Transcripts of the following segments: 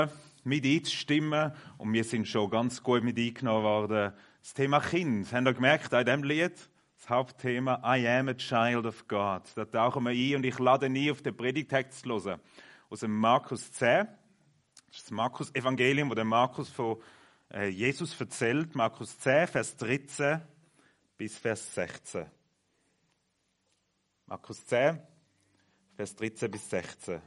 mit einzustimmen und wir sind schon ganz gut mit eingenommen worden. Das Thema Kind, habt ihr gemerkt, in diesem Lied, das Hauptthema I am a child of God. Da tauchen wir ein und ich lade ein, auf den Predigtext zu hören. Aus dem Markus 10, das ist das Markus-Evangelium, wo der Markus von Jesus erzählt. Markus 10, Vers 13 bis Vers 16. Markus 10, Vers 13 bis 16.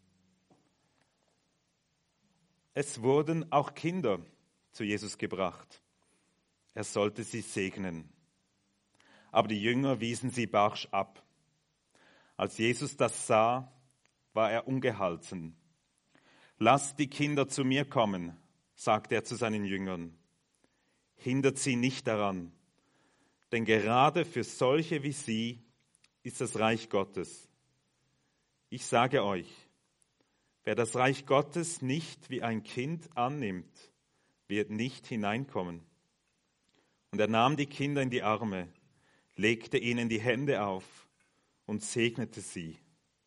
Es wurden auch Kinder zu Jesus gebracht. Er sollte sie segnen. Aber die Jünger wiesen sie barsch ab. Als Jesus das sah, war er ungehalten. Lasst die Kinder zu mir kommen, sagte er zu seinen Jüngern. Hindert sie nicht daran, denn gerade für solche wie sie ist das Reich Gottes. Ich sage euch, wer das Reich Gottes nicht wie ein Kind annimmt, wird nicht hineinkommen. Und er nahm die Kinder in die Arme, legte ihnen die Hände auf und segnete sie.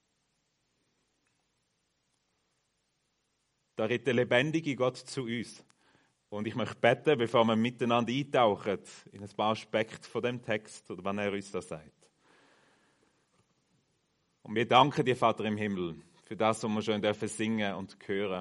Da redet der lebendige Gott zu uns. Und ich möchte beten, bevor wir miteinander eintauchen, in ein paar Aspekte von dem Text, oder wann er uns das sagt. Und wir danken dir, Vater im Himmel, für das, was wir schon dürfen singen und hören.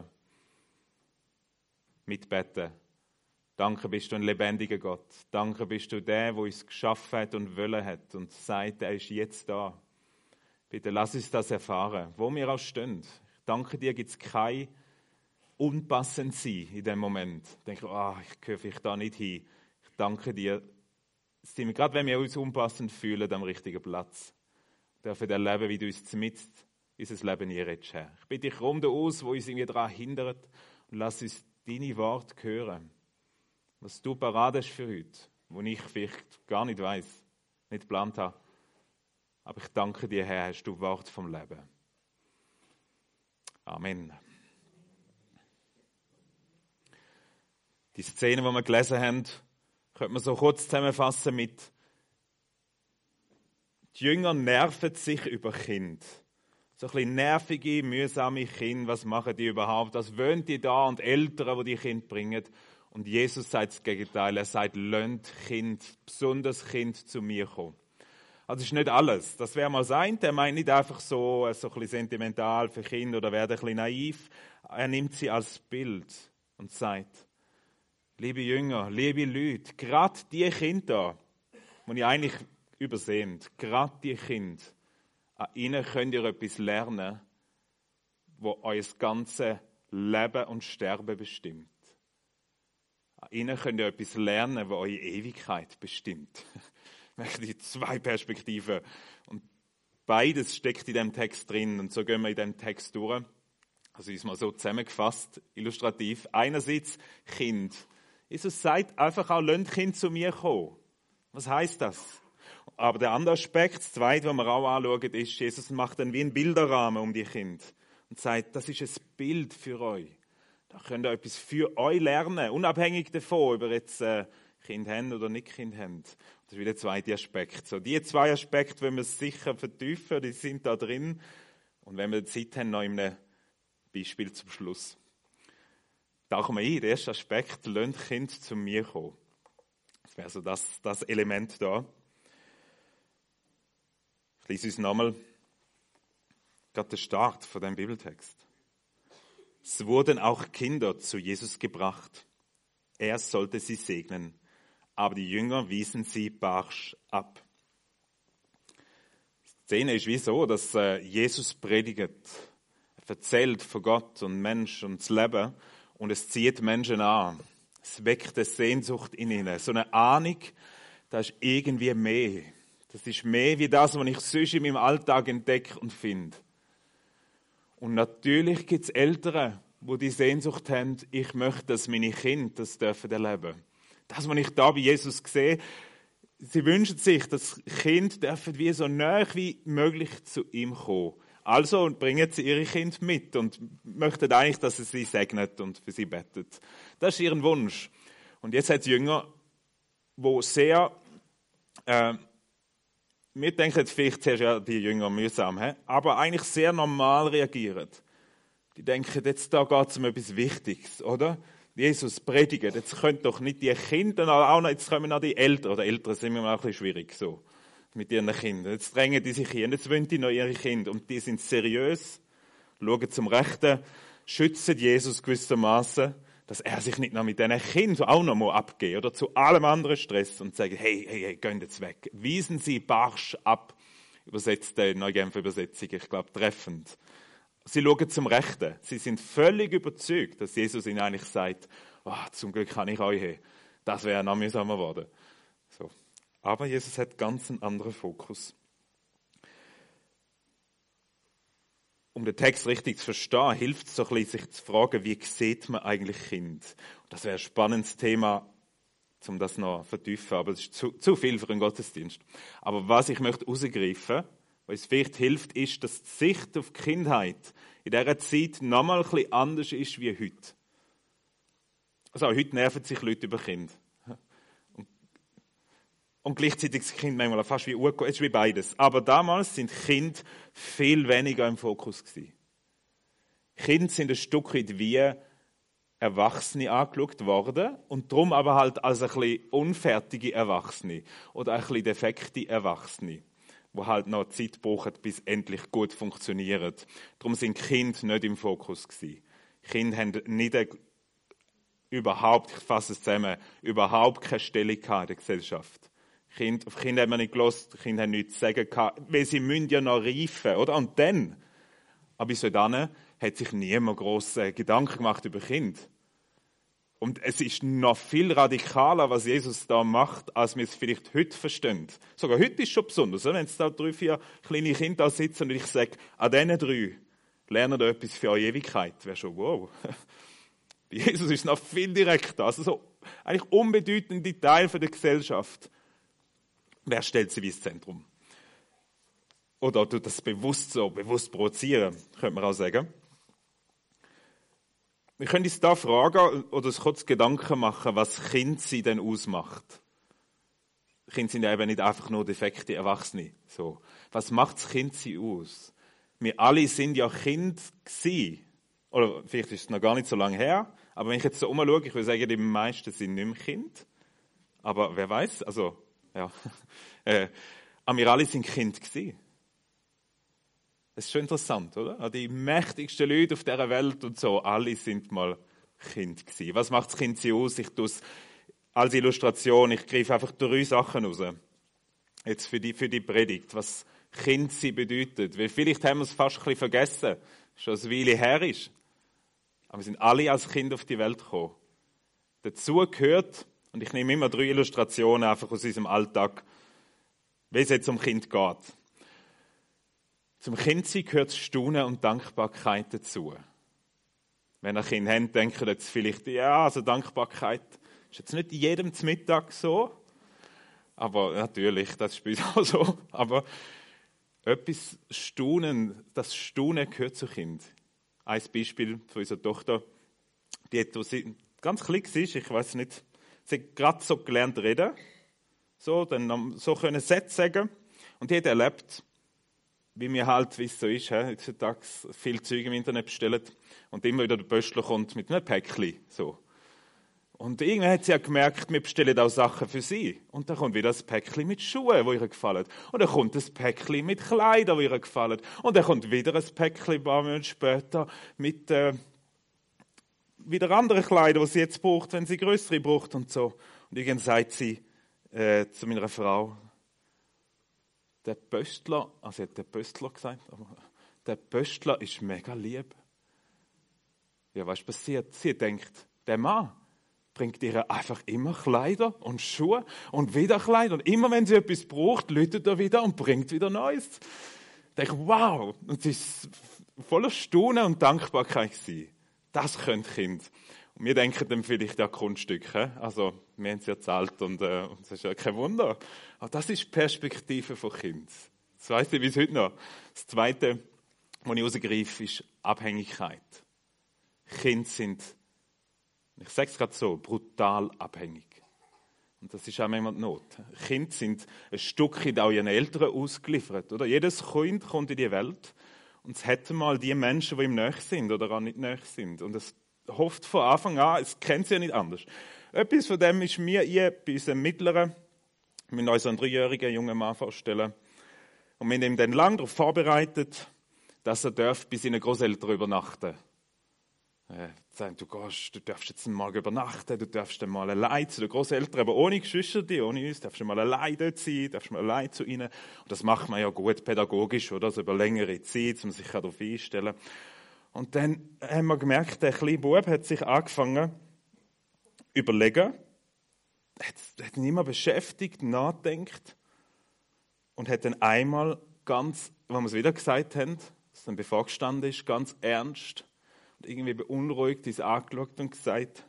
Mitbeten. Danke bist du ein lebendiger Gott. Danke bist du der, der uns geschaffen hat und wollen hat und sagt, er ist jetzt da. Bitte lass uns das erfahren, wo wir auch stehen. Ich danke dir, gibt es kein unpassend sein in dem Moment. Ich denke, ich gehöre vielleicht da nicht hin. Ich danke dir, sind wir, gerade wenn wir uns unpassend fühlen, am richtigen Platz. Wir dürfen erleben, wie du uns mitten unser Leben einredest, Herr. Ich bitte dich, rum aus, wo uns irgendwie daran hindert, und lass uns deine Worte hören. Was du parat hast für heute, wo ich vielleicht gar nicht weiss, nicht geplant habe. Aber ich danke dir, Herr, hast du Wort vom Leben. Amen. Die Szene, die wir gelesen haben, könnte man so kurz zusammenfassen mit: Die Jünger nerven sich über Kind. So ein bisschen nervige, mühsame Kinder, was machen die überhaupt? Was wollen die da? Und Eltern, die Kind bringen. Und Jesus sagt das Gegenteil. Er sagt, lasst Kind, besonders Kind zu mir kommen. Also das ist nicht alles. Das wäre mal sein. Der meint nicht einfach so ein bisschen sentimental für Kinder oder werde ein bisschen naiv. Er nimmt sie als Bild und sagt, liebe Jünger, liebe Leute, gerade die Kinder, die ihr eigentlich übersehnt, gerade die Kinder, an ihnen könnt ihr etwas lernen, wo euer ganzes Leben und Sterben bestimmt. An ihnen könnt ihr etwas lernen, wo eure Ewigkeit bestimmt. Die zwei Perspektiven. Und beides steckt in dem Text drin. Und so gehen wir in dem Text durch. Also ist mal so zusammengefasst, illustrativ. Einerseits Kind. Jesus sagt einfach auch, lasst Kind zu mir kommen. Was heisst das? Aber der andere Aspekt, das zweite, was wir auch anschauen, ist, Jesus macht dann wie einen Bilderrahmen um die Kinder und sagt, das ist ein Bild für euch. Da könnt ihr etwas für euch lernen, unabhängig davon, ob ihr jetzt Kind habt oder nicht Kind habt. Das ist wieder der zweite Aspekt. So, die zwei Aspekte wollen wir sicher vertiefen, die sind da drin. Und wenn wir Zeit haben, noch in einem Beispiel zum Schluss. Tauchen wir ein, der erste Aspekt, lasst Kind zu mir kommen. Das wäre so das Element da. Ich lese uns nochmal gerade den Start von dem Bibeltext. Es wurden auch Kinder zu Jesus gebracht. Er sollte sie segnen, aber die Jünger wiesen sie barsch ab. Die Szene ist wie so, dass Jesus predigt, er erzählt von Gott und Mensch und das Leben und es zieht Menschen an. Es weckt eine Sehnsucht in ihnen, so eine Ahnung, da ist irgendwie mehr. Das ist mehr wie das, was ich sonst in meinem Alltag entdecke und finde. Und natürlich gibt es Eltern, die die Sehnsucht haben, ich möchte, dass meine Kinder das dürfen erleben. Das, was ich da bei Jesus sehe, sie wünschen sich, dass Kinder dürfen wie so nahe wie möglich zu ihm kommen. Also bringen sie ihre Kinder mit und möchten eigentlich, dass er sie segnet und für sie betet. Das ist ihr Wunsch. Und jetzt hat es Jünger, die sehr... wir denken vielleicht zuerst, ja, die Jünger mühsam, aber eigentlich sehr normal reagieren. Die denken, jetzt da geht es um etwas Wichtiges, oder? Jesus predigt, jetzt können doch nicht die Kinder auch noch, jetzt kommen noch die Eltern, oder Eltern sind immer auch ein bisschen schwierig, so, mit ihren Kindern. Jetzt drängen die sich hin, jetzt wollen die noch ihre Kinder, und die sind seriös, schauen zum Rechten, schützen Jesus gewissermaßen, dass er sich nicht noch mit diesen Kindern auch noch abgeben muss, oder zu allem anderen Stress, und sagen, hey, geht jetzt weg. Weisen Sie barsch ab, übersetzt die Neugenfer Übersetzung, ich glaube, treffend. Sie schauen zum Rechten. Sie sind völlig überzeugt, dass Jesus ihnen eigentlich sagt, zum Glück kann ich euch haben. Das wäre noch mühsamer geworden. So. Aber Jesus hat ganz einen anderen Fokus. Um den Text richtig zu verstehen, hilft es so ein bisschen, sich zu fragen, wie sieht man eigentlich Kind? Und das wäre ein spannendes Thema, um das noch zu vertiefen, aber es ist zu viel für einen Gottesdienst. Aber was ich möchte herausgreifen, was vielleicht hilft, ist, dass die Sicht auf die Kindheit in dieser Zeit nochmal ein bisschen anders ist wie heute. Also heute nerven sich Leute über Kinder. Und gleichzeitig ist das Kind manchmal fast wie Urko, es ist wie beides. Aber damals sind Kinder viel weniger im Fokus gewesen. Kinder sind ein Stück weit wie Erwachsene angeschaut worden und darum aber halt als ein bisschen unfertige Erwachsene oder ein bisschen defekte Erwachsene, die halt noch Zeit brauchen, bis endlich gut funktionieren. Darum sind Kinder nicht im Fokus gewesen. Kinder haben nicht überhaupt, ich fasse es zusammen, überhaupt keine Stellung in der Gesellschaft. Auf Kinder haben wir nicht gehört, die Kinder haben nichts zu sagen gehabt, weil sie müssen ja noch reifen, oder? Und dann, aber bis dahin, hat sich niemand grosse Gedanken gemacht über Kinder. Und es ist noch viel radikaler, was Jesus da macht, als wir es vielleicht heute verstehen. Sogar heute ist es schon besonders, wenn es da 3, 4 kleine Kinder da sitzen und ich sage, an diesen 3 lernen ihr etwas für eure Ewigkeit. Wäre schon wow. Bei Jesus ist es noch viel direkter. Also so eigentlich unbedeutende Teil der Gesellschaft. Wer stellt sie wie ins Zentrum? Oder tut das bewusst provozieren, könnte man auch sagen. Wir können uns da fragen oder uns kurz Gedanken machen, was Kind sie denn ausmacht. Kinder sind ja eben nicht einfach nur defekte Erwachsene. So. Was macht das Kind sie aus? Wir alle sind ja Kind gewesen. Oder vielleicht ist es noch gar nicht so lange her. Aber wenn ich jetzt so umschaue, ich würde sagen, die meisten sind nicht mehr Kind. Aber wer weiß, also, ja. Aber wir alle sind Kind gewesen. Das ist schon interessant, oder? Die mächtigsten Leute auf dieser Welt und so, alle sind mal Kind gewesen. Was macht das Kind sie aus? Ich tue es als Illustration, ich greife einfach 3 Sachen raus. Jetzt für die Predigt, was Kind sie bedeutet. Weil vielleicht haben wir es fast ein bisschen vergessen, schon eine Weile her ist. Aber wir sind alle als Kind auf die Welt gekommen. Dazu gehört, und ich nehme immer 3 Illustrationen einfach aus unserem Alltag, wie es jetzt um Kind geht. Zum Kindsein gehört Staunen und Dankbarkeit dazu. Wenn ihr Kinder habt, denkt ihr jetzt vielleicht, ja, also Dankbarkeit ist jetzt nicht jedem zum Mittag so. Aber natürlich, das ist bei uns auch so. Aber etwas Staunen, das Staunen gehört zu Kind. Ein Beispiel von unserer Tochter, die hat, als sie ganz klein war, ich weiß nicht, sie hat gerade so gelernt reden, so, dann so können Sätze sagen. Und die hat erlebt, wie mir halt, wie es so ist, heutzutage viel Zeug im Internet bestellen und immer wieder der Postler kommt mit einem Päckchen, so. Und irgendwann hat sie ja gemerkt, wir bestellen auch Sachen für sie. Und dann kommt wieder ein Päckchen mit Schuhen, die ihr gefallen. Und dann kommt ein Päckchen mit Kleidern, die ihr gefallen. Und dann kommt wieder ein Päckchen ein paar Monate später mit wieder anderen Kleidern, die sie jetzt braucht, wenn sie größere braucht und so. Und irgendwann sagt sie zu meiner Frau, der Pöstler, also sie hat der Pöstler gesagt, aber der Pöstler ist mega lieb. Ja, was ist passiert? Sie denkt, der Mann bringt ihr einfach immer Kleider und Schuhe und wieder Kleider. Und immer wenn sie etwas braucht, läutet er wieder und bringt wieder Neues. Ich denke, wow. Und sie ist voller Staunen und Dankbarkeit gewesen. Das können Kinder. Und wir denken dann vielleicht an Kunststücke. Also, wir haben sie ja zahlt und das ist ja kein Wunder. Aber das ist die Perspektive von Kind. Das weiss ich bis heute noch. Das Zweite, was ich rausgreife, ist Abhängigkeit. Kinder sind, ich sage es gerade so, brutal abhängig. Und das ist auch manchmal die Not. Kinder sind ein Stückchen auch ihren Eltern ausgeliefert. Oder? Jedes Kind kommt in die Welt Und es hat mal die Menschen, die ihm nahe sind oder auch nicht nahe sind. Und es hofft von Anfang an, es kennt sie ja nicht anders. Etwas von dem ist mir bei unserem Mittleren, wir müssen uns einen 3-jährigen jungen Mann vorstellen. Und wir haben ihn dann lange darauf vorbereitet, dass er bei seinen Großeltern übernachten darf. Du darfst jetzt mal übernachten, du darfst dann mal allein zu den Großeltern, aber ohne Geschwister, ohne uns, darfst du mal allein dort sein, darfst mal allein zu ihnen. Und das macht man ja gut pädagogisch, oder? Also über längere Zeit, um sich darauf einzustellen. Und dann haben wir gemerkt, der kleine Bub hat sich angefangen zu überlegen, hat ihn immer beschäftigt, nachdenkt und hat dann einmal ganz, wenn wir es wieder gesagt haben, was dann bevorgestanden ist, ganz ernst und irgendwie beunruhigt uns angeschaut und gesagt,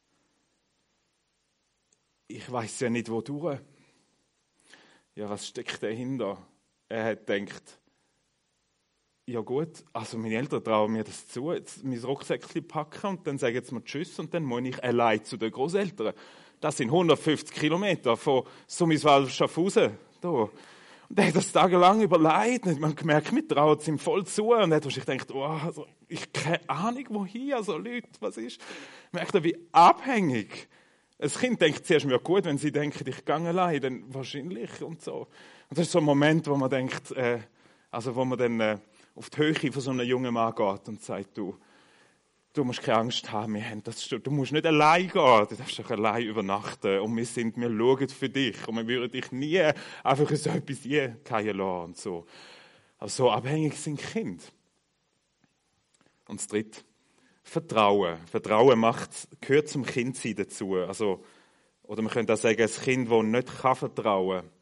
ich weiß ja nicht, wodurch. Ja, was steckt dahinter? Er hat gedacht, ja gut, also meine Eltern trauen mir das zu, jetzt mein Rucksäckchen packen und dann sagen sie mir Tschüss und dann muss ich allein zu den Großeltern. Das sind 150 Kilometer von Summiswald-Schaffhausen. Und er hat das tagelang überlegt. Man hat gemerkt, wir trauen es ihm voll zu. Und er hat wahrscheinlich gedacht, also, ich habe keine Ahnung, wohin, also Leute, was ist? Merkt er, wie abhängig. Ein Kind denkt zuerst mir gut, wenn sie denken, ich gehe allein, dann wahrscheinlich und so. Und das ist so ein Moment, wo man denkt, wo man dann auf die Höhe von so einem jungen Mann geht und sagt, du musst keine Angst haben, du musst nicht allein gehen, du darfst doch allein übernachten und wir schauen für dich und wir würden dich nie einfach in so etwas fallen lassen und so. Aber so abhängig sind Kinder. Und das Dritte, Vertrauen. Vertrauen gehört zum Kindsein dazu. Oder man könnte auch sagen, ein Kind, das nicht vertrauen kann,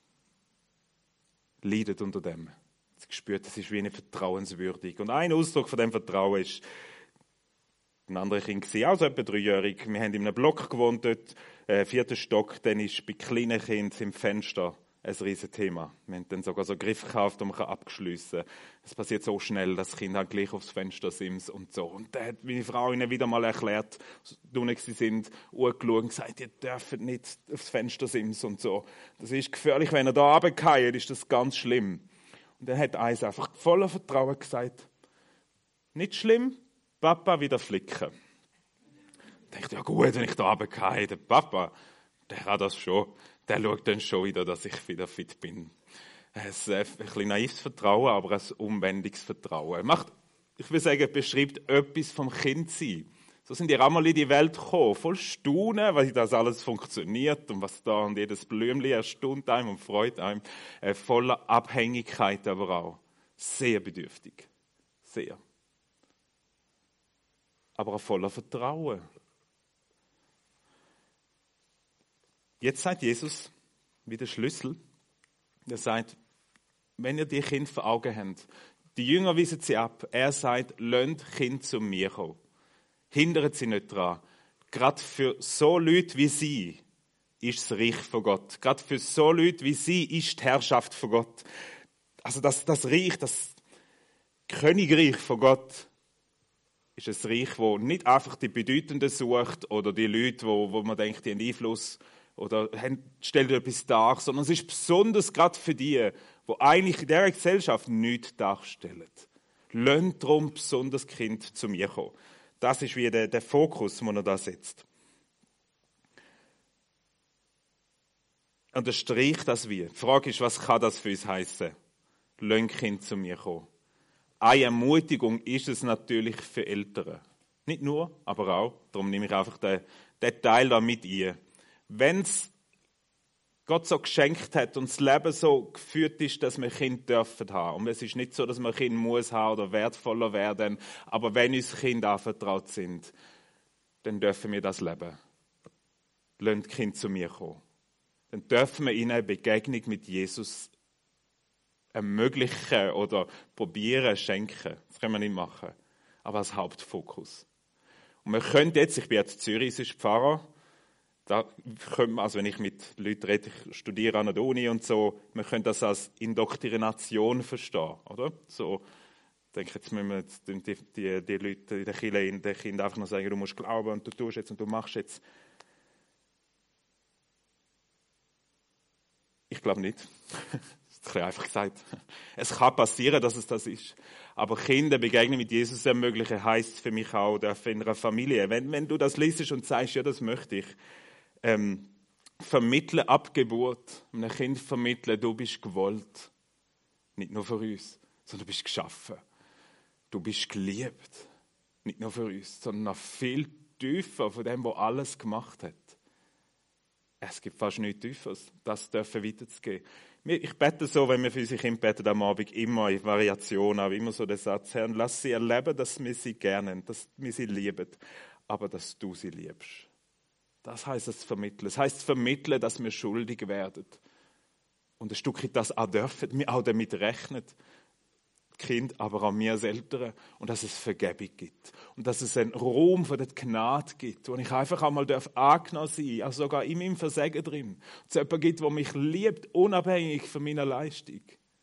leidet unter dem. Es spürt, es ist wie nicht vertrauenswürdig. Und ein Ausdruck von dem Vertrauen ist, ein anderes Kind war auch so etwa 3-jährig. Wir haben in einem Block gewohnt, dort, 4. Stock. Dann ist bei kleinen Kindern im Fenster ein riesen Thema. Wir haben dann sogar so Griff gekauft, um abzuschliessen. Es passiert so schnell, dass das Kind halt gleich aufs Fenster sims und so. Und da hat meine Frau ihnen wieder mal erklärt, als sie sind, angeschaut und gesagt, ihr dürft nicht aufs Fenster sims und so. Das ist gefährlich, wenn ihr da runterfällt, ist das ganz schlimm. Und dann hat eins einfach voller Vertrauen gesagt, nicht schlimm, Papa wieder flicken. Ich dachte, ja gut, wenn ich da runterfalle, der Papa, der kann das schon. Der schaut dann schon wieder, dass ich wieder fit bin. Es ist ein bisschen naives Vertrauen, aber ein unbändiges Vertrauen. Ich will sagen, beschreibt etwas vom Kindsein. So sind die auch mal in die Welt gekommen, voll Staunen, wie das alles funktioniert und was da und jedes Blümchen erstaunt einem und freut einem. Voller Abhängigkeit aber auch. Sehr bedürftig. Sehr. Aber auch voller Vertrauen. Jetzt sagt Jesus, wie der Schlüssel, er sagt, wenn ihr die Kinder vor Augen habt, die Jünger weisen sie ab, er sagt, lasst Kinder zu mir kommen. Hindert sie nicht dran. Gerade für so Leute wie sie ist das Reich von Gott. Gerade für so Leute wie sie ist die Herrschaft von Gott. Also das Reich, das Königreich von Gott ist ein Reich, das nicht einfach die Bedeutenden sucht oder die Leute, wo man denkt, die haben Einfluss oder stellt etwas dar, sondern es ist besonders gerade für die eigentlich in dieser Gesellschaft nichts darstellen. Lasst darum besonders Kind zu mir kommen. Das ist wie der Fokus, den er da setzt. Und er streicht das wie. Die Frage ist, was kann das für uns heissen? Lasst Kind zu mir kommen. Eine Ermutigung ist es natürlich für Eltern. Nicht nur, aber auch. Darum nehme ich einfach den Teil da mit ein. Wenn es Gott so geschenkt hat und das Leben so geführt ist, dass wir Kinder dürfen haben. Und es ist nicht so, dass man Kinder muss haben oder wertvoller werden. Aber wenn uns Kinder anvertraut sind, dann dürfen wir das leben. Lasst Kinder zu mir kommen. Dann dürfen wir ihnen eine Begegnung mit Jesus ermöglichen oder probieren, schenken. Das können wir nicht machen. Aber als Hauptfokus. Und wir können jetzt, ich bin jetzt in Zürich, es ist Pfarrer, da können wir, also wenn ich mit Leuten rede, ich studiere an der Uni und so, wir können das als Indoktrination verstehen, oder? So, ich denke, jetzt müssen wir jetzt die Leute in der Kirche, den Kindern einfach nur sagen, du musst glauben und du tust jetzt und du machst jetzt. Ich glaube nicht. bisschen einfach gesagt. Es kann passieren, dass es das ist. Aber Kinder begegnen mit Jesus ermöglichen, heisst für mich auch, in einer Familie. Wenn du das liest und sagst, ja, das möchte ich, vermittle ab Geburt, einem Kind vermitteln, du bist gewollt. Nicht nur für uns, sondern du bist geschaffen. Du bist geliebt. Nicht nur für uns, sondern noch viel tiefer von dem, was alles gemacht hat. Es gibt fast nichts Tieferes, das dürfen weiterzugeben. Ich bete so, wenn wir für unsere Kinder beten am Abend, immer in Variationen, aber immer so den Satz, Herr, lass sie erleben, dass wir sie gerne, dass wir sie lieben, aber dass du sie liebst. Das heisst es vermitteln. Das heisst vermitteln, dass wir schuldig werden. Und ein Stückchen das auch dürfen, wir auch damit rechnen. Kind, aber auch wir als Eltern. Und dass es Vergebung gibt. Und dass es einen Raum von der Gnade gibt, wo ich einfach einmal angenommen sein darf, also sogar in meinem Versagen drin. Es jemanden gibt, der mich liebt, unabhängig von meiner Leistung.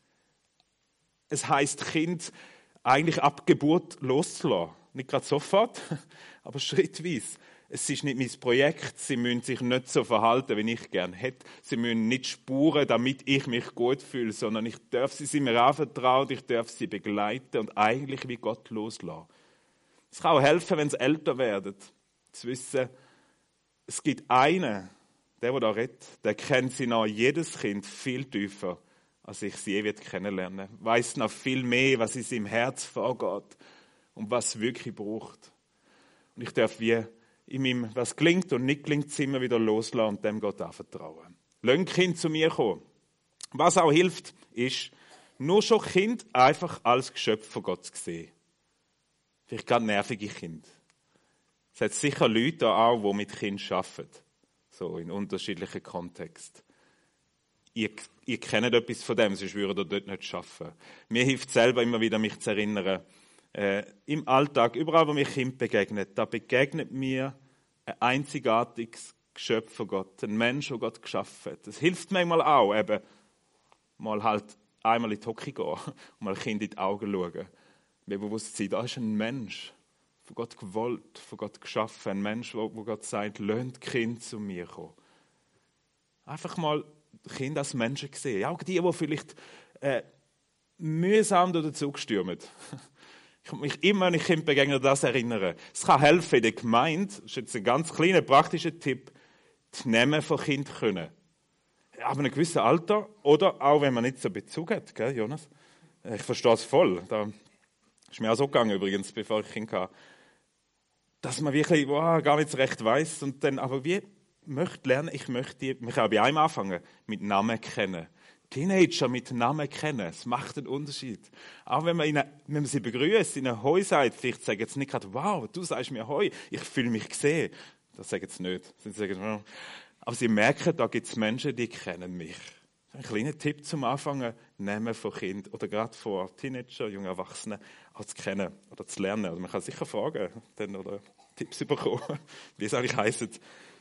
Es heisst, Kind eigentlich ab Geburt loszulassen. Nicht gerade sofort, aber schrittweise. Es ist nicht mein Projekt, sie müssen sich nicht so verhalten, wie ich gerne hätte. Sie müssen nicht spuren, damit ich mich gut fühle, sondern ich darf sie mir anvertrauen, ich darf sie begleiten und eigentlich wie Gott loslassen. Es kann auch helfen, wenn sie älter werden, zu wissen, es gibt einen, der da redet, der kennt sie noch jedes Kind viel tiefer, als ich sie je kennenlernen werde. Weiss noch viel mehr, was in seinem Herz vorgeht und was es wirklich braucht. Und ich darf wie in meinem, was gelingt und nicht gelingt, immer wieder loslassen und dem Gott anvertrauen. Lass Kind zu mir kommen. Was auch hilft, ist, nur schon Kind einfach als Geschöpf von Gott zu sehen. Vielleicht gerade nervige Kinder. Es hat sicher Leute da auch, die mit Kindern arbeiten. So in unterschiedlichen Kontexten. Ihr kennt etwas von dem, sonst würdet ihr dort nicht arbeiten. Mir hilft selber immer wieder, mich zu erinnern, im Alltag, überall, wo mir Kind begegnet, da begegnet mir ein einzigartiges Geschöpf von Gott, ein Mensch, den Gott geschaffen hat. Das hilft manchmal auch, eben mal halt einmal in die Hocke gehen und mal Kind in die Augen schauen. Mir bewusst sein, da ist ein Mensch, von Gott gewollt, von Gott geschaffen, ein Mensch, wo Gott sagt, lasst Kind zu mir kommen. Einfach mal Kinder als Menschen sehen. Auch die vielleicht mühsam dazugestürmen. Ich kann mich immer, wenn ich Kind begegne, das erinnern. Es kann helfen in der Gemeinde, das ist jetzt ein ganz kleiner, praktischer Tipp, die Namen von Kindern können. Aber in einem gewissen Alter, oder auch wenn man nicht so Bezug hat, gell, Jonas? Ich verstehe es voll. Da ist mir auch so gegangen übrigens, bevor ich Kind hatte. Dass man wirklich gar nicht so recht weiss und dann aber wie möchte lernen, ich möchte mich auch bei einem anfangen, mit Namen kennen. Teenager mit Namen kennen, es macht einen Unterschied. Auch wenn man sie begrüßt, ihnen Hoi sagt, vielleicht sagen sie nicht gerade, wow, du sagst mir Hoi, ich fühle mich gesehen. Das sagen sie nicht. Sie sagen, aber sie merken, da gibt es Menschen, die kennen mich. Ein kleiner Tipp zum Anfangen, Namen von Kind oder gerade von Teenager, jungen Erwachsenen, auch zu kennen oder zu lernen. Also man kann sicher fragen dann, oder Tipps bekommen, wie es eigentlich heisst.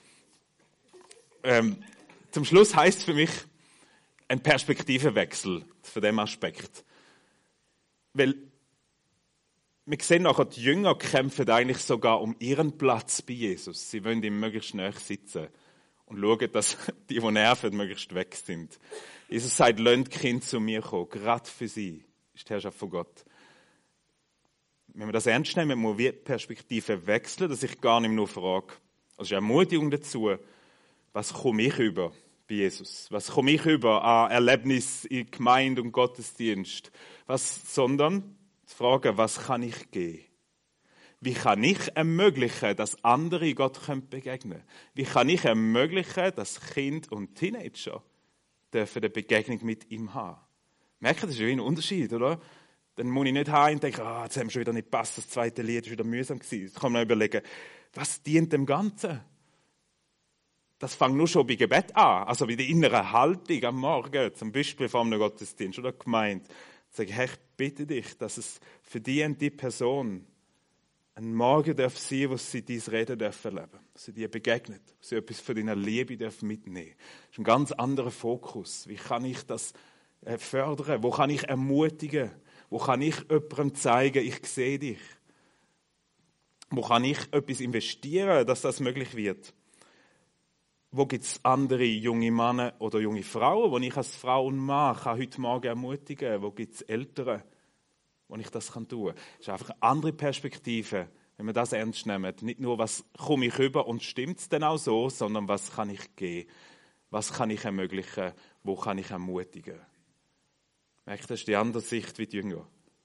Zum Schluss heisst es für mich, ein Perspektivenwechsel von dem Aspekt. Weil wir sehen nachher, die Jünger kämpfen eigentlich sogar um ihren Platz bei Jesus. Sie wollen ihm möglichst nahe sitzen und schauen, dass die nerven, möglichst weg sind. Jesus sagt, lasst Kind zu mir kommen, gerade für sie ist die Herrschaft von Gott. Wenn wir das ernst nehmen, muss wir die Perspektive wechseln, dass ich gar nicht nur frage. Also ist eine Ermutigung dazu, was komme ich über bei Jesus? Was komme ich über an Erlebnis in Gemeinde und Gottesdienst? Sondern zu fragen, was kann ich geben? Wie kann ich ermöglichen, dass andere Gott begegnen können? Wie kann ich ermöglichen, dass Kinder und Teenager dürfen eine Begegnung mit ihm haben? Merkt ihr, das ist wie ein Unterschied, oder? Dann muss ich nicht heim und denken, jetzt haben wir schon wieder nicht gepasst, das zweite Lied war wieder mühsam gewesen. Jetzt kann man überlegen, was dient dem Ganzen? Das fängt nur schon bei Gebet an, also bei der inneren Haltung am Morgen, zum Beispiel vor einem Gottesdienst oder Gemeinde. Sage, Herr, ich bitte dich, dass es für die und die Person ein Morgen darf sein, wo sie dein Reden dürfen erleben, dass sie dir begegnet, dass sie etwas von deiner Liebe mitnehmen dürfen. Das ist ein ganz anderer Fokus. Wie kann ich das fördern? Wo kann ich ermutigen? Wo kann ich jemandem zeigen, ich sehe dich? Wo kann ich etwas investieren, dass das möglich wird? Wo gibt es andere junge Männer oder junge Frauen, die ich als Frau und Mann kann heute Morgen ermutigen kann? Wo gibt es Eltern, wo ich das tun kann? Das ist einfach eine andere Perspektive, wenn wir das ernst nehmen. Nicht nur, was komme ich rüber und stimmt es denn auch so, sondern was kann ich geben? Was kann ich ermöglichen? Wo kann ich ermutigen? Merkt, das ist die andere Sicht wie die Jünger.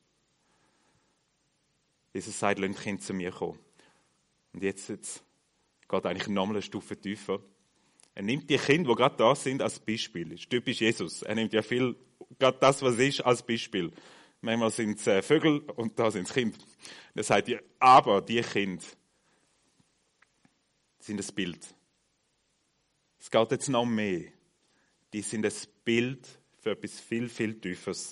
Jesus sagt, lasst die Kinder zu mir kommen. Und jetzt geht eigentlich nochmal eine Stufe tiefer. Er nimmt die Kinder, die gerade da sind, als Beispiel. Das ist typisch Jesus. Er nimmt ja viel, gerade das, was ist, als Beispiel. Manchmal sind es Vögel und da sind es Kinder. Er sagt, aber die Kinder sind ein Bild. Es geht jetzt noch mehr. Die sind ein Bild für etwas viel, viel Tieferes.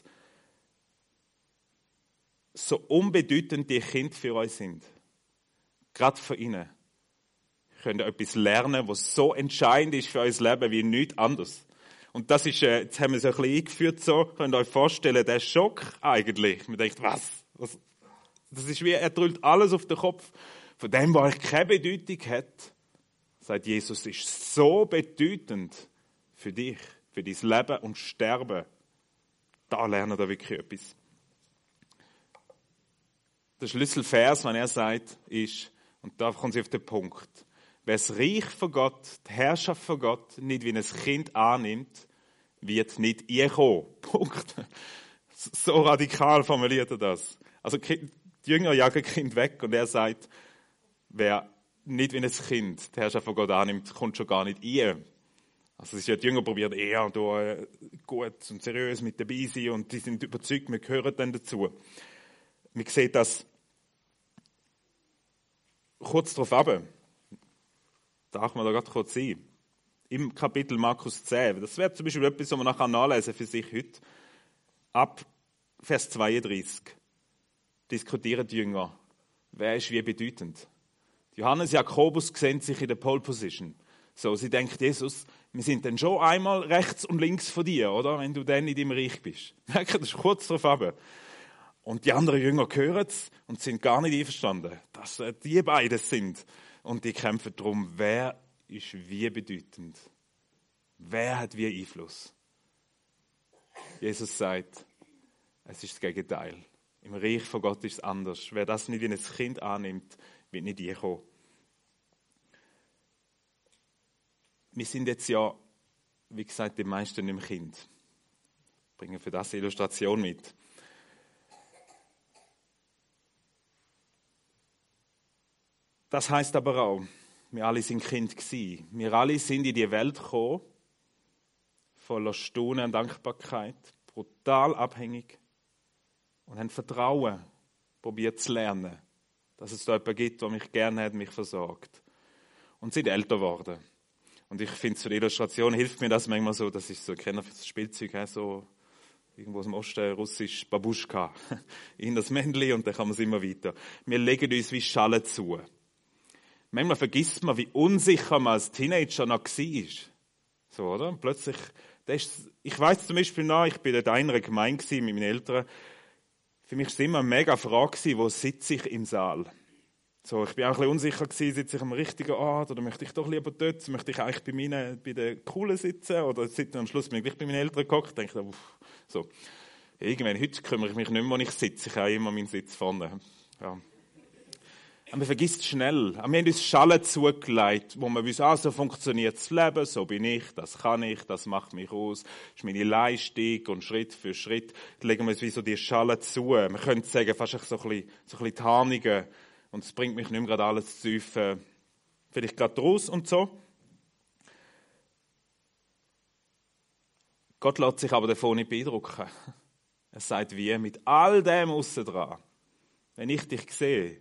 So unbedeutend die Kinder für euch sind, gerade von ihnen, könnt ihr etwas lernen, was so entscheidend ist für euer Leben wie nichts anderes. Und das ist, jetzt haben wir es ein bisschen eingeführt, so, könnt ihr euch vorstellen, der Schock eigentlich. Man denkt, was? Das ist wie, er drüllt alles auf den Kopf. Von dem, was euch keine Bedeutung hat, sagt Jesus, ist so bedeutend für dich, für dein Leben und Sterben. Da lernt ihr wirklich etwas. Der Schlüsselvers, wenn er sagt, ist, und da kommt sie auf den Punkt, wer das Reich von Gott, die Herrschaft von Gott nicht wie ein Kind annimmt, wird nicht einkommen. Punkt. So radikal formuliert er das. Also die Jünger jagen Kind weg und er sagt, wer nicht wie ein Kind die Herrschaft von Gott annimmt, kommt schon gar nicht ein. Also es ist ja, die Jünger probieren eher da gut und seriös mit dabei sein und die sind überzeugt, wir gehören dann dazu. Man sieht das kurz darauf ab. Darf man da gerade kurz sein? Im Kapitel Markus 10. Das wäre zum Beispiel etwas, was man nachher nachlesen für sich heute. Ab Vers 32 diskutieren die Jünger, wer ist wie bedeutend. Johannes Jakobus sehen sich in der Pole Position. So, sie denkt, Jesus, wir sind dann schon einmal rechts und links von dir, oder? Wenn du dann in deinem Reich bist. Merkt, das ist kurz darauf ab. Und die anderen Jünger hören es und sind gar nicht einverstanden, dass die beiden sind. Und die kämpfen darum, wer ist wie bedeutend? Wer hat wie Einfluss? Jesus sagt, es ist das Gegenteil. Im Reich von Gott ist es anders. Wer das nicht wie ein Kind annimmt, wird nicht einkommen. Wir sind jetzt ja, wie gesagt, die meisten im Kind. Ich bringe für das eine Illustration mit. Das heisst aber auch, wir alle sind Kind gewesen. Wir alle sind in die Welt gekommen, voller Staunen und Dankbarkeit, brutal abhängig und haben Vertrauen probiert zu lernen, dass es da jemanden gibt, der mich gerne hat, mich versorgt. Und sind älter geworden. Und ich finde, zur Illustration hilft mir das manchmal so, dass ich so kenne für das Spielzeug, so irgendwo aus dem Osten, russisch Babuschka, in das Männchen und dann kann man es immer weiter. Wir legen uns wie Schalen zu. Manchmal vergisst man, wie unsicher man als Teenager noch war. So, oder? Und plötzlich, ich weiss zum Beispiel noch, ich bin in einer Gemeinde mit meinen Eltern. Für mich war es immer eine mega Frage, wo sitze ich im Saal? So, ich bin auch ein bisschen unsicher gewesen, sitze ich am richtigen Ort oder möchte ich doch lieber dort? Möchte ich eigentlich bei den Coolen sitzen oder sitze am Schluss bin ich bei meinen Eltern gehockt? Denke so. Irgendwann, heute kümmere ich mich nicht mehr, wo ich sitze. Ich habe immer meinen Sitz vorne. Ja. Aber man vergisst schnell. Wir haben uns Schalen zugelegt, wo man wissen, so funktioniert das Leben, so bin ich, das kann ich, das macht mich aus, das ist meine Leistung und Schritt für Schritt legen wir uns wie so die Schalen zu. Man könnte sagen, fast so ein bisschen Tarnungen. Und es bringt mich nicht mehr gerade alles zu tief, vielleicht gerade raus und so. Gott lässt sich aber davon nicht beeindrucken. Er sagt wie, mit all dem aussen dran, wenn ich dich sehe,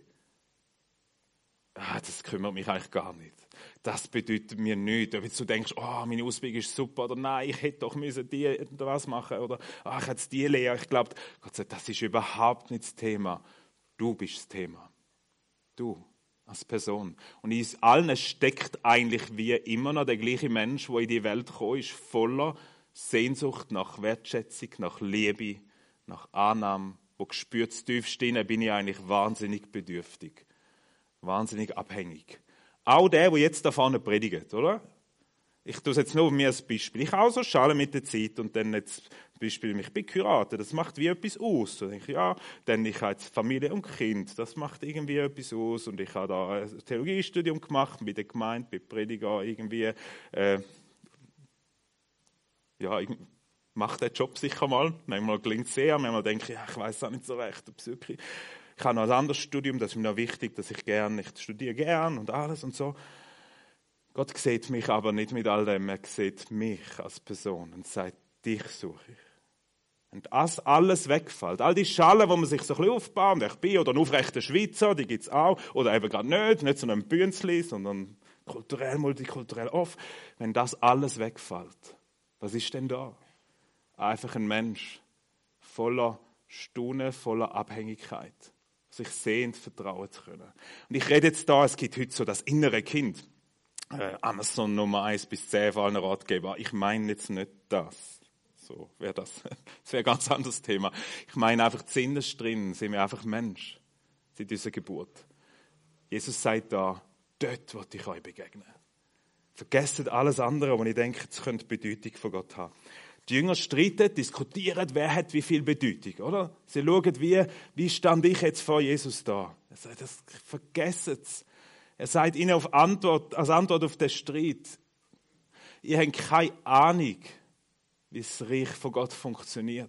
das kümmert mich eigentlich gar nicht. Das bedeutet mir nichts. Ob jetzt du denkst, meine Ausbildung ist super, oder nein, ich hätte doch die oder was machen, oder ich hätte die Lehre. Ich glaube, Gott sagt, das ist überhaupt nicht das Thema. Du bist das Thema. Du als Person. Und in uns allen steckt eigentlich wie immer noch der gleiche Mensch, der in die Welt gekommen ist, voller Sehnsucht nach Wertschätzung, nach Liebe, nach Annahme, wo gespürt, tiefst innen bin ich eigentlich wahnsinnig bedürftig, wahnsinnig abhängig. Auch der jetzt da vorne predigt, oder? Ich tue es jetzt nur mir als Beispiel. Ich habe auch so Schalen mit der Zeit und dann jetzt zum Beispiel, ich bin geheiratet, das macht wie etwas aus. Da denke ich, ja, dann ich habe jetzt Familie und Kind, das macht irgendwie etwas aus. Und ich habe da ein Theologiestudium gemacht, bei der Gemeinde, bei Prediger irgendwie. Ja, ich mache den Job sicher mal. Manchmal gelingt es sehr, manchmal denke ich, ja, ich weiß auch nicht so recht, ob es wirklich... Ich habe noch ein anderes Studium, das ist mir noch wichtig, dass ich studiere gern und alles und so. Gott sieht mich aber nicht mit all dem, er sieht mich als Person und sagt, dich suche ich. Und als alles wegfällt, all die Schalen, wo man sich so ein bisschen aufbaut, ich bin oder ein aufrechter Schweizer, die gibt es auch, oder eben gerade nicht so ein Bünzli, sondern kulturell, multikulturell oft, wenn das alles wegfällt, was ist denn da? Einfach ein Mensch, voller Staunen, voller Abhängigkeit, sich sehend vertrauen zu können. Und ich rede jetzt da, es gibt heute so das innere Kind. Amazon Nummer 1 bis 10 für allen Ratgeber. Ich meine jetzt nicht das. So wäre das. Das wäre ein ganz anderes Thema. Ich meine einfach, zuinnerst drin sind wir einfach Mensch. Seit unserer Geburt. Jesus sagt da, dort will ich euch begegnen. Vergesst alles andere, wo ich denke, es könnte Bedeutung von Gott haben. Die Jünger streiten, diskutieren, wer hat wie viel Bedeutung, oder? Sie schauen, wie stand ich jetzt vor Jesus da? Er sagt, vergesst es. Er sagt ihnen als Antwort auf den Streit, ihr habt keine Ahnung, wie das Reich von Gott funktioniert.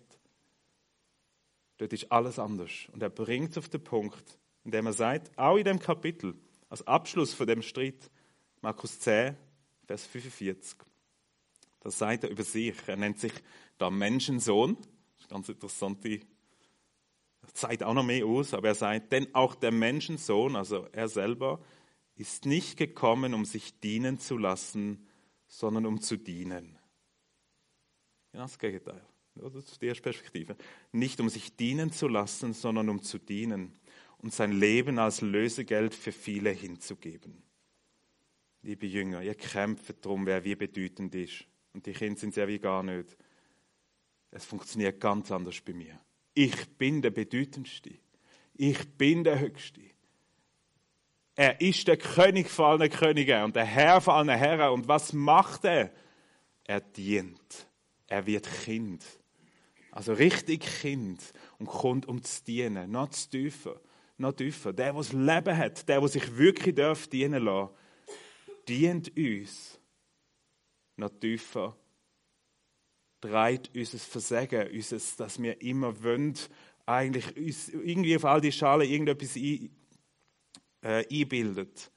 Dort ist alles anders. Und er bringt es auf den Punkt, indem er sagt, auch in dem Kapitel, als Abschluss von dem Streit, Markus 10, Vers 45, da sagt er über sich, er nennt sich der Menschensohn, das ist ganz interessant, er zeigt auch noch mehr aus, aber er sagt, denn auch der Menschensohn, also er selber, ist nicht gekommen, um sich dienen zu lassen, sondern um zu dienen. Genau das Gegenteil. Das ist die erste Perspektive. Nicht um sich dienen zu lassen, sondern um zu dienen und sein Leben als Lösegeld für viele hinzugeben. Liebe Jünger, ihr kämpft darum, wer wie bedeutend ist. Und die Kinder sind es ja wie gar nicht. Es funktioniert ganz anders bei mir. Ich bin der Bedeutendste. Ich bin der Höchste. Er ist der König von allen Königen und der Herr von allen Herren. Und was macht er? Er dient. Er wird Kind. Also richtig Kind und kommt um zu dienen. Noch tiefer. Noch tiefer. Der das Leben hat, der sich wirklich dienen lassen darf, dient uns. Noch tiefer. Treibt unser Versagen, dass wir immer wollen, eigentlich uns irgendwie auf all die Schalen irgendetwas einbildet.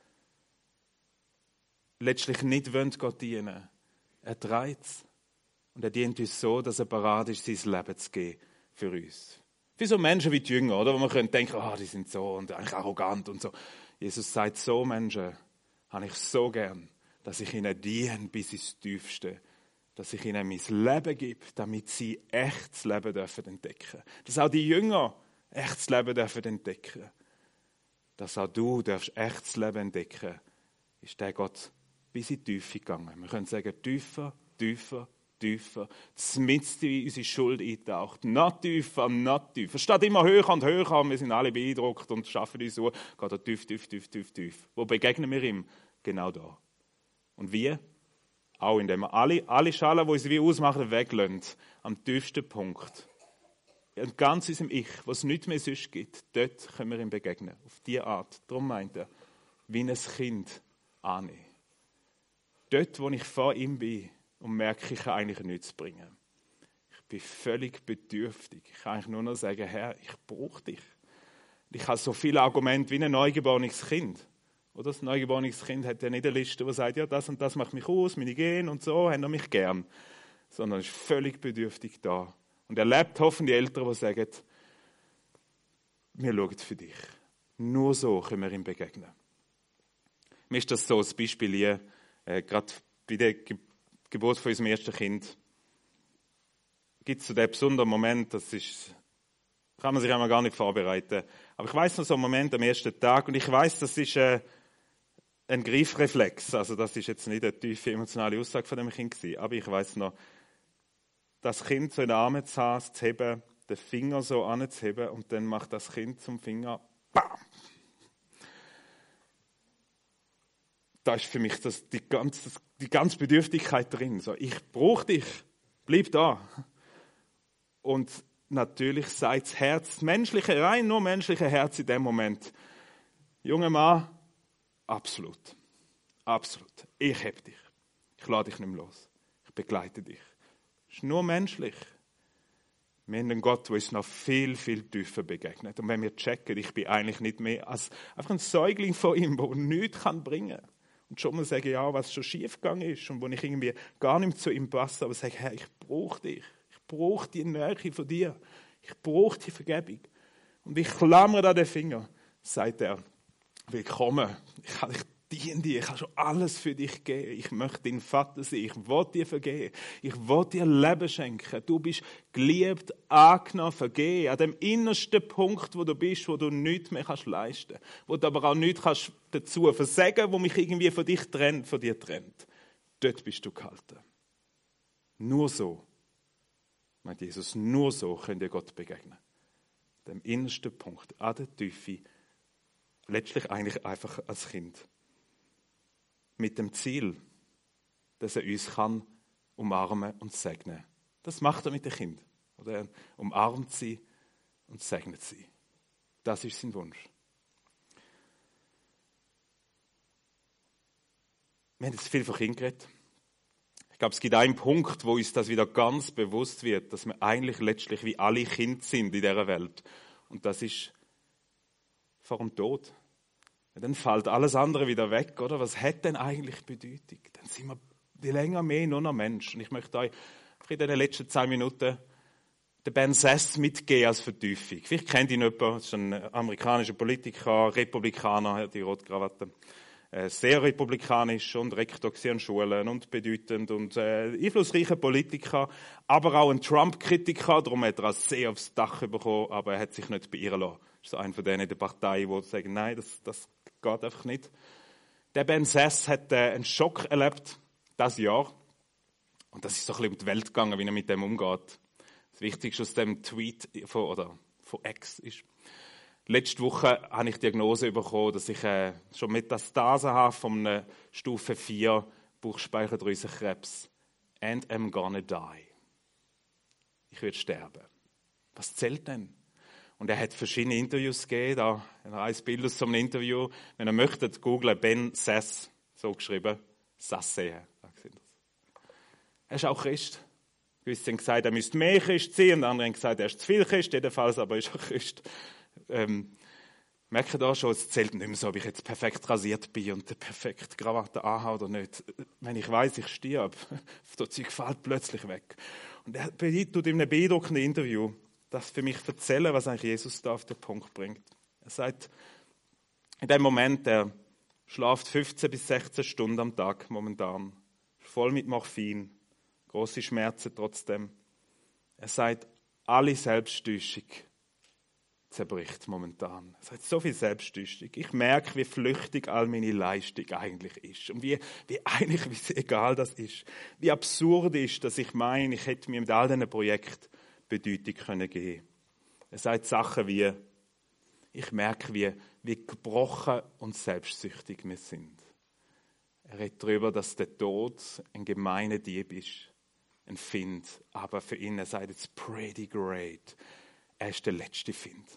Letztlich nicht wollen Gott dienen. Er treibt es. Und er dient uns so, dass er bereit ist, sein Leben zu geben für uns. Wie so Menschen wie die Jünger, oder? Wo man könnte denken, die sind so und eigentlich arrogant und so. Jesus sagt, so Menschen habe ich so gern, dass ich ihnen diene bis ins Tiefste. Dass ich ihnen mein Leben gebe, damit sie echtes Leben entdecken dürfen. Dass auch die Jünger echtes Leben entdecken dürfen. Dass auch du echtes Leben entdecken, ist der Gott bis in die Tiefe gegangen. Wir können sagen, tiefer, tiefer, tiefer, zumindest in unsere Schuld eintaucht. Noch tiefer, noch tiefer. Statt immer höher und höher, und wir sind alle beeindruckt und schaffen uns so, geht er tief, tief, tief, tief, tief. Wo begegnen wir ihm? Genau da. Und wie? Auch indem wir alle Schalen, die uns wie ausmachen, weglassen. Am tiefsten Punkt. Und ganz unserem Ich, was es nichts mehr sonst gibt, dort können wir ihm begegnen. Auf diese Art. Darum meint er, wie ein Kind annehmen. Dort, wo ich vor ihm bin und merke, ich kann eigentlich nichts bringen. Ich bin völlig bedürftig. Ich kann eigentlich nur noch sagen, Herr, ich brauche dich. Ich habe so viele Argumente wie ein neugeborenes Kind. Oder das neugeborenes Kind hat ja nicht eine Liste, die sagt, ja, das und das macht mich aus, meine Gene und so, haben mich gern. Sondern ist völlig bedürftig da. Und er lebt hoffentlich Eltern, die sagen, wir schauen für dich. Nur so können wir ihm begegnen. Mir ist das so ein Beispiel hier, gerade bei der Geburt von unserem ersten Kind. Gibt es so den besonderen Moment, kann man sich einmal gar nicht vorbereiten. Aber ich weiss noch so einen Moment am ersten Tag und ich weiss, das ist ein Greifreflex. Also das ist jetzt nicht eine tiefe emotionale Aussage von dem Kind gewesen. Aber ich weiss noch, das Kind so in den Armen zu haben, zu heben, den Finger so anzuheben und dann macht das Kind zum Finger BAM! da ist für mich die ganze Bedürftigkeit drin. So, ich brauche dich, bleib da. Und natürlich sagt das Herz, das menschliche, rein nur menschliche Herz in dem Moment. Junger Mann, absolut. Absolut. Ich heb dich. Ich lade dich nicht mehr los. Ich begleite dich. Das ist nur menschlich. Wir haben einen Gott, der uns noch viel, viel tiefer begegnet. Und wenn wir checken, ich bin eigentlich nicht mehr als einfach ein Säugling von ihm, der nichts bringen kann. Und schon mal sagen, ja, was schon schiefgegangen ist und wo ich irgendwie gar nicht zu ihm passe, aber sage, Herr, ich brauche dich. Ich brauche die Nähe von dir. Ich brauche die Vergebung. Und ich klammere an den Finger, sagt er, willkommen. Ich diene dir, ich habe schon alles für dich gegeben. Ich möchte dein Vater sein, ich will dir vergeben. Ich will dir Leben schenken. Du bist geliebt, angenommen, vergeben. An dem innersten Punkt, wo du bist, wo du nichts mehr leisten kannst. Wo du aber auch nichts kannst dazu versagen, wo mich irgendwie von dir trennt. Dort bist du gehalten. Nur so, meint Jesus, nur so könnt ihr Gott begegnen. Dem innersten Punkt, an der Tiefe, letztlich eigentlich einfach als Kind. Mit dem Ziel, dass er uns kann umarmen und segnen. Das macht er mit dem Kind. Oder er umarmt sie und segnet sie. Das ist sein Wunsch. Wir haben jetzt viel von Kindern geredet. Ich glaube, es gibt einen Punkt, wo uns das wieder ganz bewusst wird, dass wir eigentlich letztlich wie alle Kinder sind in dieser Welt. Und das ist vor dem Tod. Dann fällt alles andere wieder weg, oder? Was hat denn eigentlich Bedeutung? Dann sind wir wie länger mehr nur noch Mensch. Und ich möchte euch in den letzten 10 Minuten den Ben Sass mitgeben als Vertiefung. Vielleicht kennt ihn jemand, das ist ein amerikanischer Politiker, Republikaner, hat die rote Krawatte. Sehr republikanisch und Rektor an Schulen und bedeutend und einflussreicher Politiker, aber auch ein Trump-Kritiker, darum hat er sehr aufs Dach bekommen, aber er hat sich nicht beirren lassen. Das ist so einer von denen in der Partei, die sagen, nein, das geht einfach nicht. Der Ben Sass hat einen Schock erlebt, das Jahr. Und das ist so ein bisschen um die Welt gegangen, wie er mit dem umgeht. Das Wichtigste aus dem Tweet von X ist, letzte Woche habe ich die Diagnose bekommen, dass ich schon Metastasen habe von einer Stufe 4 Bauchspeicheldrüsenkrebs. And I'm gonna die. Ich werde sterben. Was zählt denn? Und er hat verschiedene Interviews gegeben. Da ein Bild aus so einem Interview. Wenn ihr möchtet, googlen Ben Sass, so geschrieben. Sasse. Er ist auch Christ. Gewisse haben gesagt, er müsste mehr Christ sein. Und andere haben gesagt, er ist zu viel Christ. Jedenfalls aber ist er Christ. Merke da schon, es zählt nicht mehr so, ob ich jetzt perfekt rasiert bin und eine perfekte Krawatte anhabe oder nicht. Wenn ich weiss, ich sterbe, das Zeug fällt plötzlich weg. Und er tut in einem beeindruckenden Interview das für mich erzählen, was eigentlich Jesus da auf den Punkt bringt. Er sagt, in dem Moment, er schläft 15 bis 16 Stunden am Tag momentan, voll mit Morphin, große Schmerzen trotzdem. Er sagt, alle Selbsttäuschung zerbricht momentan. Es hat so viel Selbsttäuschung. Ich merke, wie flüchtig all meine Leistung eigentlich ist. Und wie egal das ist. Wie absurd ist, dass ich meine, ich hätte mir mit all diesen Projekten Bedeutung geben können. Er sagt Sachen wie, ich merke, wie gebrochen und selbstsüchtig wir sind. Er redet darüber, dass der Tod ein gemeiner Dieb ist. Ein Find. Aber für ihn, er sagt, it's pretty great. Er ist der letzte Find.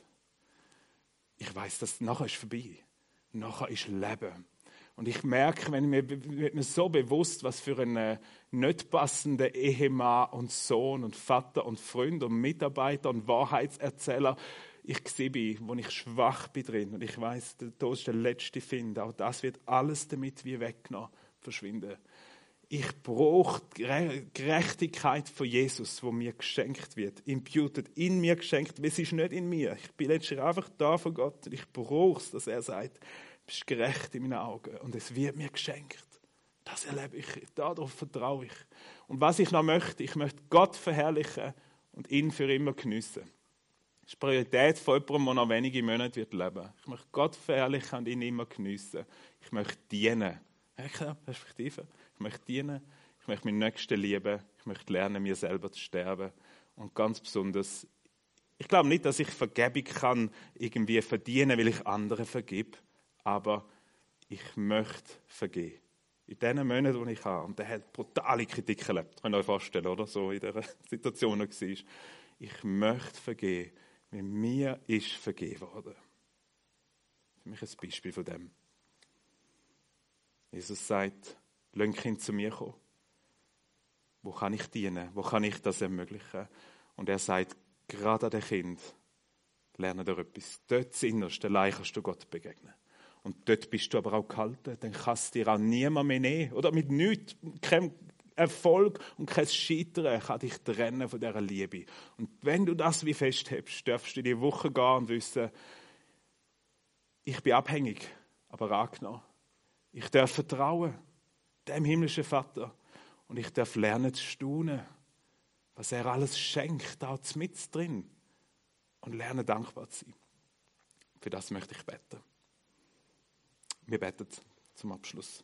Ich weiss, dass nachher ist vorbei. Nachher ist Leben. Und ich merke, wenn mir so bewusst, was für einen nicht passenden Ehemann und Sohn und Vater und Freund und Mitarbeiter und Wahrheitserzähler ich bin, wo ich schwach bin drin. Und ich weiss, der Tod ist der letzte Find. Auch das wird alles damit wie weggenommen, verschwinden. Ich brauche die Gerechtigkeit von Jesus, die mir geschenkt wird, imputed, in mir geschenkt. Es ist nicht in mir. Ich bin letztlich einfach da von Gott und ich brauche es, dass er sagt, du bist gerecht in meinen Augen und es wird mir geschenkt. Das erlebe ich, darauf vertraue ich. Und was ich noch möchte, ich möchte Gott verherrlichen und ihn für immer geniessen. Das ist die Priorität von jemandem, der noch wenige Monate leben wird. Ich möchte Gott verherrlichen und ihn immer geniessen. Ich möchte dienen. Perspektive. Ich möchte dienen, ich möchte meinen Nächsten lieben, ich möchte lernen, mir selber zu sterben. Und ganz besonders, ich glaube nicht, dass ich Vergebung kann irgendwie verdienen, weil ich anderen vergebe, aber ich möchte vergeben. in den Monaten, die ich habe, und der hat brutale Kritik erlebt, könnt ihr euch vorstellen, oder? So in dieser Situation war. Ich möchte vergeben, weil mir ist vergeben worden. Für mich ein Beispiel von dem. Jesus sagt, lasst Kind zu mir kommen. Wo kann ich dienen? Wo kann ich das ermöglichen? Und er sagt, gerade an den Kind lernen dir etwas. Dort innerst, allein kannst du Gott begegnen. Und dort bist du aber auch gehalten. Dann kann es dir auch niemand mehr nehmen. Oder mit nichts. Kein Erfolg und kein Scheitern kann dich trennen von dieser Liebe. Und wenn du das wie festhältst, darfst du in die Woche gehen und wissen, ich bin abhängig, aber angenommen. Ich darf vertrauen, dem himmlischen Vater. Und ich darf lernen zu staunen, was er alles schenkt, da mit drin. Und lernen dankbar zu sein. Für das möchte ich beten. Wir beten zum Abschluss.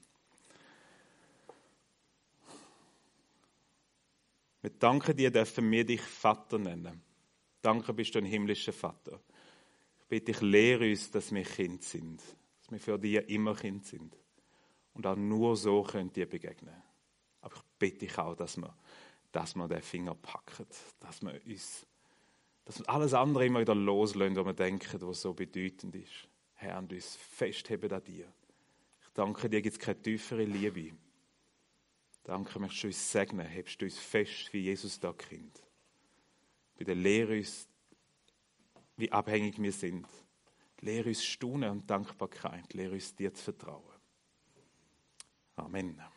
Wir danken dir, dürfen wir dich Vater nennen. Danke, bist du ein himmlischer Vater. Ich bitte dich, lehre uns, dass wir Kind sind. Dass wir für dich immer Kind sind. Und auch nur so können dir begegnen. Aber ich bitte dich auch, dass wir den Finger packen. Dass wir alles andere immer wieder loslassen, was wir denken, was so bedeutend ist. Herr, und uns festheben an dir. Ich danke dir, gibt es keine tiefere Liebe. Danke, möchtest du uns segnen, hebst du uns fest, wie Jesus da Kind. Bitte lehre uns, wie abhängig wir sind. Lehre uns Staunen und Dankbarkeit. Lehre uns dir zu vertrauen. Amen.